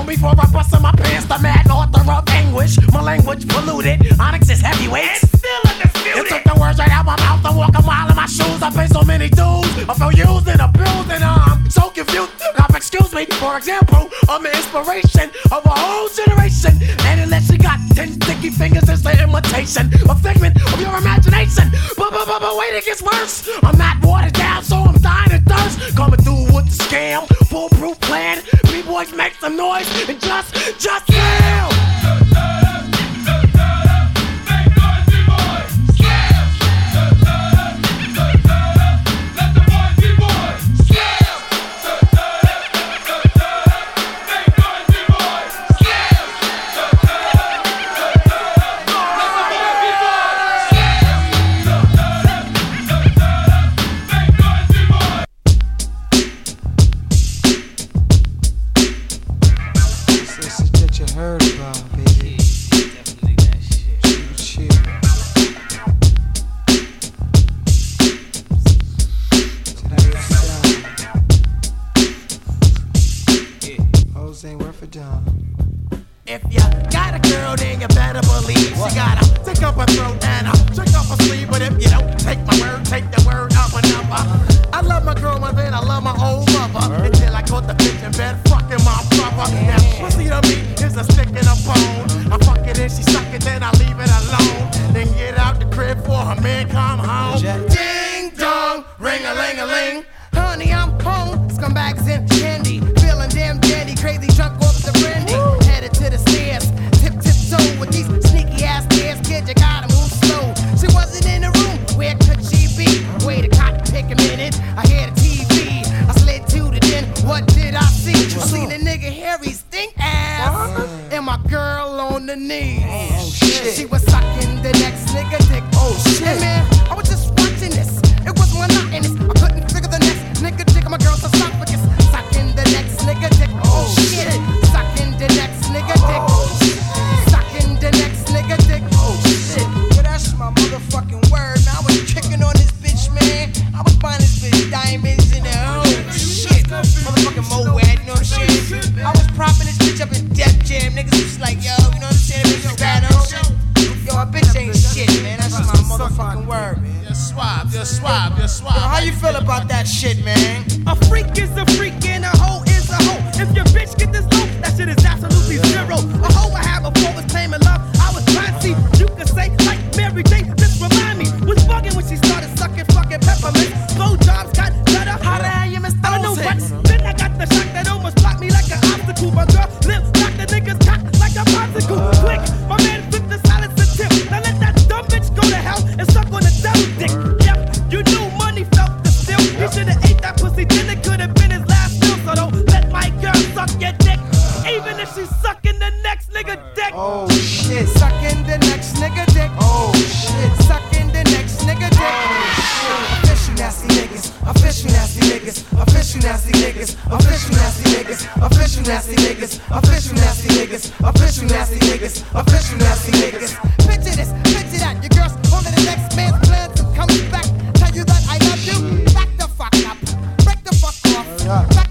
before I bust in my pants. The mad author of anguish, my language polluted. Onyx is heavyweight. And still undisputed. It took the words right out my mouth to walk a mile in my shoes. I paid so many dues. I felt used and abused and I'm so confused. Now, excuse me, for example, I'm the inspiration of a whole generation. And unless you got 10 sticky fingers, it's the imitation, a figment of your imagination. But wait, it gets worse. I'm not watered down, so I'm dying of thirst. Coming through with the scam, foolproof plan. B-boys make some noise and just yell. If you got a girl, then you better believe she gotta take up her throat and check off her sleeve. But if you don't take my word, take the word of another. I love my girl more than I love my old mother. Until I caught the bitch in bed, fucking my brother. Now pussy to me is a stick and a bone. I fuck it and she suck it, then I leave it alone. Then get out the crib for her man come home. Ding dong, ring a ling a ling. Honey, I'm home. Scumbags and candy, feeling damn dandy, crazy drunk off the brandy. Headed to the stairs, tip-toe with these sneaky ass stairs. Kid, you gotta move slow. She wasn't in the room, where could she be? Wait a cotton pick a minute, I hear the TV. I slid to the den, what did I see? I seen a nigga Harry's stink ass, and my girl on the knees. Oh shit. She was sucking the next nigga dick. Oh shit. And man, I was just watching this. It was monotonous. I couldn't figure the next nigga dick on my girl's esophagus. Sucking the next nigga dick. Oh shit. Sucking the next nigga dick. Sucking the next nigga dick. Oh shit. Yeah, that's my motherfucking word. Now I was kicking on this bitch, man. I was buying this bitch diamonds in the shit. Motherfucking Moed, you know what I'm saying? I was propping this bitch up in Def Jam. Niggas was like, yo, you know what I'm saying? Bitch is bad, yo, a bitch ain't shit, man. That's my motherfucking word, man. You're swab. Yo, how you feel about that shit, man? A freak is a freak and a hoe is a hoe. If your bitch get this low, that shit is absolutely zero. A hoe I had before was claiming love. I was trying to see, you could say like Mary Jane. Just remind me, was bugging when she started sucking fucking peppermint. Blow jobs got better. How the hell you miss those? I don't know what. Then I got the shock that almost blocked me like an obstacle. My girl live knock the niggas cock like a popsicle. Quick, my man flipped the silence and tip. Now let that dumb bitch go to hell and suck on the devil dick. You knew money felt the steel. He should've ate that pussy, then it could've been his last meal. So don't let my girl suck your dick, even if she's sucking the next nigga dick. Oh shit, sucking the next nigga dick. Oh shit, sucking the next nigga dick. Oh shit, official nasty niggas, official nasty niggas, official nasty niggas, official nasty niggas, official nasty niggas, official nasty niggas, official nasty niggas, official nasty niggas. Picture this, picture that. Your girl's holding the next man's plans and comes back. Tell you that I love you. Back the fuck up. Break the fuck off. Back